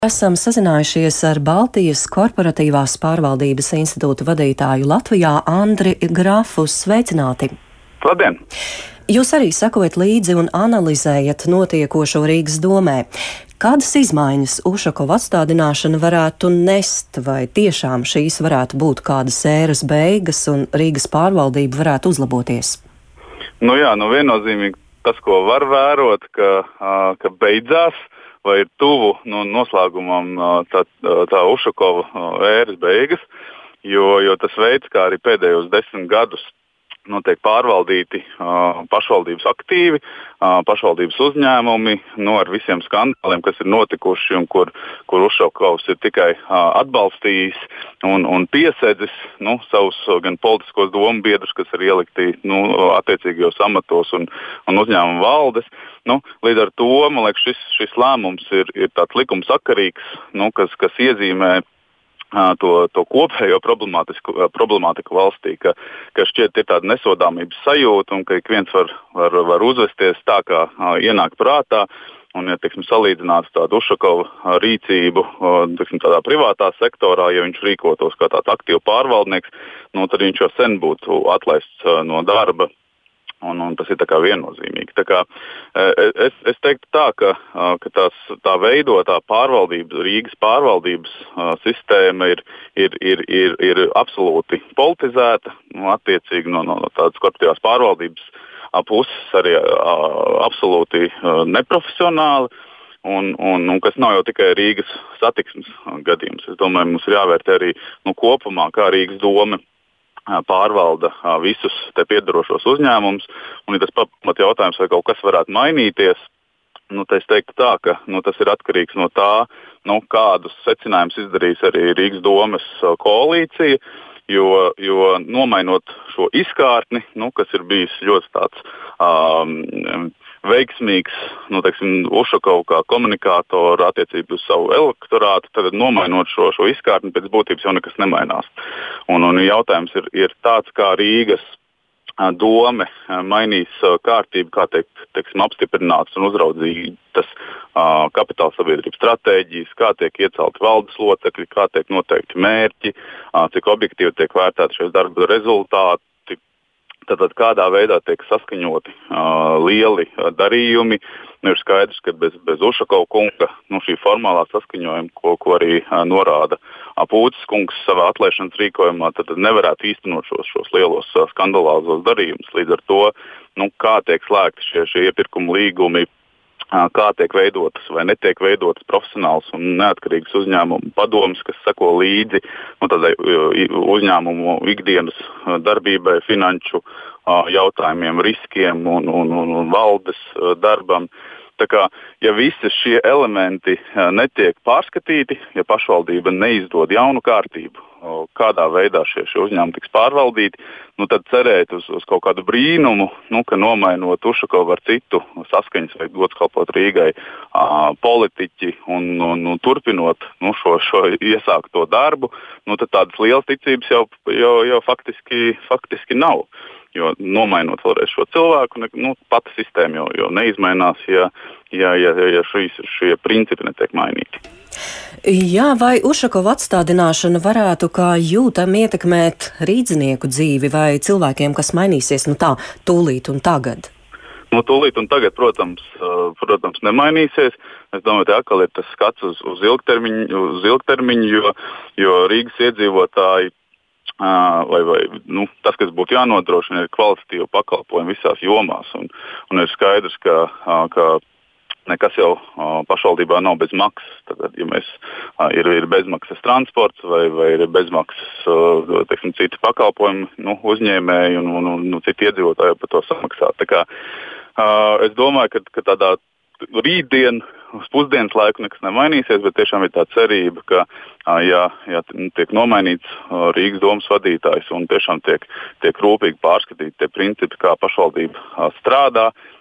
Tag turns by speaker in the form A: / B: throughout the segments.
A: Esam sazinājušies ar Baltijas Korporatīvās pārvaldības institūta vadītāju Latvijā Andri Grafu. Sveicināti!
B: Labdien!
A: Jūs arī sekojat līdzi un analizējat notiekošo Rīgas domē. Kādas izmaiņas Ušakova atstādināšana varētu nest, vai tiešām šīs varētu būt kādas ēras beigas un Rīgas pārvaldība varētu uzlaboties?
B: Viennozīmīgi tas, ko var vērot, ka beidzās vai ir tuvu noslēgumam tā Ušakova ēras beigas, jo tas veids, kā arī pēdējos 10 gadus tiek pārvaldīti pašvaldības aktīvi, pašvaldības uzņēmumi ar visiem skandāliem, kas ir notikuši un kur Ušakovs ir tikai atbalstījis un piesēdzis savus gan politiskos domu biedrus, kas ir ielikti attiecīgajos amatos un uzņēmumu valdes. Līdz ar to, man liekas, šis lēmums ir tāds likumsakarīgs, kas iezīmē to kopējo problemātiku valstī, ka šķiet ir tāda nesodāmības sajūta un ka ik viens var uzvesties tā, kā ienāk prātā. Un, ja salīdzinātu tādu Ušakova rīcību tādā privātā sektorā, ja viņš rīkotos kā tāds aktīvs pārvaldnieks, tad viņš jau sen būtu atlaists no darba. Un tas ir tā kā viennozīmīgi. Tā kā, es teiktu tā, ka tā veidotā pārvaldība, Rīgas pārvaldības sistēma ir absolūti politizēta, attiecīgi no tādas korporatīvās pārvaldības puses arī absolūti neprofesionāli. Un kas nav jau tikai Rīgas satiksmes gadījums. Es domāju, mums ir jāvērtē arī kopumā, kā Rīgas doma pārvalda visus te piedarošos uzņēmumus. Un, ja tas pamat jautājums, vai kaut kas varētu mainīties, tad es teiktu tā, ka tas ir atkarīgs no tā, kādus secinājumus izdarīs arī Rīgas domes koalīcija, jo nomainot šo izkārtni, kas ir bijis ļoti tāds veiksmīgs, Ušakovu kā komunikātoru attiecībā uz savu elektorātu, tad nomainot šo izkārtni, pēc būtības jau nekas nemainās. Un jautājums ir tāds, kā Rīgas dome mainīs kārtību, kā tiek apstiprināts un uzraudzītas kapitāla sabiedrības stratēģijas, kā tiek iecelti valdes locekļi, kā tiek noteikti mērķi, cik objektīvi tiek vērtēti šie darba rezultāti. Tātad kādā veidā tiek saskaņoti lieli darījumi. Ir skaidrs, ka bez Ušakova kunga šī formālā saskaņojuma, ko arī norāda Pūces kungs savā atlaišanas rīkojumā, tad nevarētu īstenot šos lielos skandalāzos darījumus. Līdz ar to, kā tiek slēgti šie iepirkuma līgumi, kā tiek veidotas vai netiek veidotas profesionāls un neatkarīgas uzņēmumu padomes, kas seko līdzi tādai uzņēmumu ikdienas darbībai, finanšu jautājumiem, riskiem un valdes darbam. Tā kā, ja visi šie elementi netiek pārskatīti, ja pašvaldība neizdod jaunu kārtību, kādā veidā šie uzņēmumi tiks pārvaldīti, tad cerēt uz kaut kādu brīnumu, ka nomainot Ušakovu ar citu saskaņas vai godskapot Rīgai politiķi un turpinot šo iesākto darbu, tad tādas lielas ticības jau faktiski nav. Jo nomainot vēlreiz šo cilvēku, pati sistēma jau neizmainās, ja šie principi netiek mainīti.
A: Jā, vai Ušakova atstādināšana varētu kā jūtami ietekmēt rīdzinieku dzīvi vai cilvēkiem, kas mainīsies tūlīt un tagad?
B: Tūlīt un tagad, protams, nemainīsies. Es domāju, ka atkal ir tas skats uz ilgtermiņu, jo Rīgas iedzīvotāji tas, kas būtu jānodrošina, ir kvalitatīva pakalpojuma visās jomās. Un ir skaidrs, ka nekas jau pašvaldībā nav bez maksas. Tad, ja ir bezmaksas transports vai ir bezmaksas citi pakalpojumi, uzņēmēji un citi iedzīvotāji par to samaksā. Tā kā, es domāju, ka tādā rītdien uz pusdienas laiku nekas nemainīsies, bet tiešām ir tā cerība, ka ja tiek nomainīts Rīgas domas vadītājs un tiešām tiek rūpīgi pārskatīti tie principi, kā pašvaldība strādā,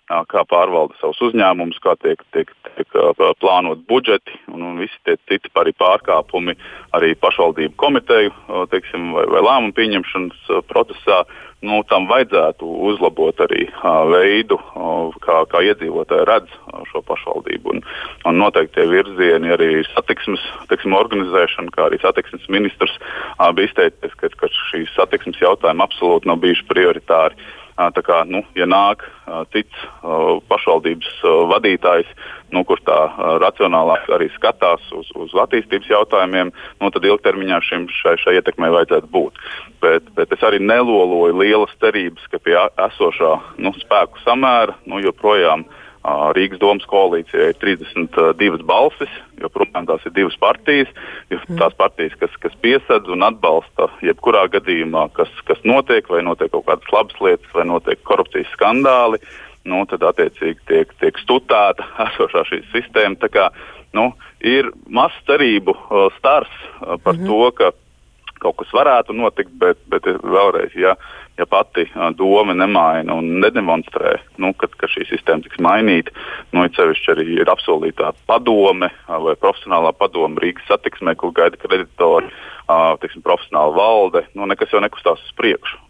B: kā pārvalda savus uzņēmumus, kā tiek plānot budžeti un visi tie citi arī pārkāpumi arī pašvaldību komiteju vai lēmumu pieņemšanas procesā. Tam vajadzētu uzlabot arī veidu, kā iedzīvotāji redz šo pašvaldību. Un noteikti tie virzieni arī satiksmes organizēšana, kā arī satiksmes ministrs bija izteicies, ka šīs satiksmes jautājumi absolūti nav bijuši prioritāri. Tā kā, ja nāk cits pašvaldības vadītājs, kurš tā racionālāk arī skatās uz attīstības jautājumiem, tad ilgtermiņā šai ietekmei vajadzētu būt. Bet es arī neloloju lielas cerības, ka pie esošā spēku samēra joprojām Rīgas domas koalīcijai ir 32 balsis, joprojām tās ir divas partijas, tās partijas, kas piesedz un atbalsta jebkurā gadījumā, kas notiek, vai notiek kaut kādas labas lietas, vai notiek korupcijas skandāli, tad attiecīgi tiek stutēta esošā šī sistēma. Tā kā, ir maz cerību stars par to, ka kaut kas varētu notikt, bet vēlreiz, ja pati doma nemaina un nedemonstrē, ka šī sistēma tiks mainīta, it sevišķi arī ir apsolītā padome vai profesionālā padome Rīgas satiksmē, kur gaida kreditori, profesionāla valde, nekas jau nekustās uz priekšu.